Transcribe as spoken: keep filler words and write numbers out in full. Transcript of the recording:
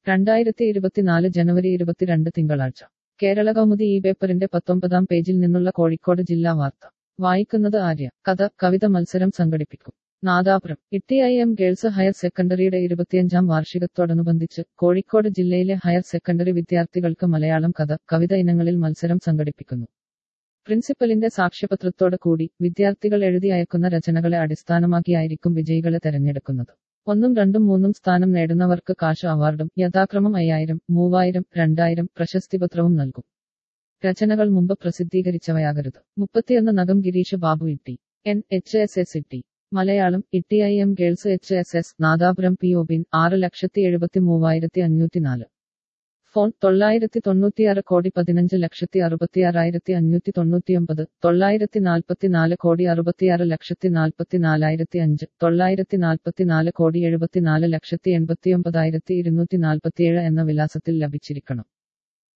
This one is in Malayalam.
രണ്ടായിരത്തി ഇരുപത്തിനാല് ജനുവരി ഇരുപത്തിരണ്ട് തിങ്കളാഴ്ച കേരള കൗമുദി ഈ പേപ്പറിന്റെ പത്തൊമ്പതാം പേജിൽ നിന്നുള്ള കോഴിക്കോട് ജില്ലാ വാർത്ത വായിക്കുന്നത് ആര്യ. കഥ കവിത മത്സരം സംഘടിപ്പിക്കും. Nadapuram T I M girls higher സെക്കൻഡറിയുടെ ഇരുപത്തിയഞ്ചാം വാർഷികത്തോടനുബന്ധിച്ച് കോഴിക്കോട് ജില്ലയിലെ ഹയർ സെക്കൻഡറി വിദ്യാർത്ഥികൾക്ക് മലയാളം കഥ കവിത ഇനങ്ങളിൽ മത്സരം സംഘടിപ്പിക്കുന്നു. പ്രിൻസിപ്പലിന്റെ സാക്ഷ്യപത്രത്തോട് കൂടി വിദ്യാർത്ഥികൾ എഴുതി അയക്കുന്ന രചനകളെ അടിസ്ഥാനമാക്കിയായിരിക്കും വിജയികളെ തെരഞ്ഞെടുക്കുന്നത്. ഒന്നും രണ്ടും മൂന്നും സ്ഥാനം നേടുന്നവർക്ക് കാശ് അവാർഡും യഥാക്രമം അയ്യായിരം മൂവായിരം രണ്ടായിരം പ്രശസ്തിപത്രവും നൽകും. രചനകൾ മുമ്പ് പ്രസിദ്ധീകരിച്ചവയാകരുത്. മുപ്പത്തിയൊന്ന് നഗം Girish Babu T N H S S T Malayalam T I M girls H S S Nadapuram P O pin ആറ് ലക്ഷത്തി എഴുപത്തി മൂവായിരത്തി അഞ്ഞൂറ്റി നാല് ഫോൺ തൊള്ളായിരത്തി തൊണ്ണൂറ്റിയാറ് കോടി പതിനഞ്ച് ലക്ഷത്തി അറുപത്തിയാറായിരത്തി അഞ്ഞൂറ്റി തൊണ്ണൂറ്റിയൊമ്പത് തൊള്ളായിരത്തി നാൽപ്പത്തിനാല് കോടി അറുപത്തിയാറ് ലക്ഷത്തി നാൽപ്പത്തി നാലായിരത്തി അഞ്ച് തൊള്ളായിരത്തി നാൽപ്പത്തിനാല് കോടി എഴുപത്തിനാല് ലക്ഷത്തി എൺപത്തിയൊമ്പതായിരത്തി ഇരുന്നൂറ്റി നാൽപ്പത്തിയേഴ് എന്ന വിലാസത്തിൽ ലഭിച്ചിരിക്കണം.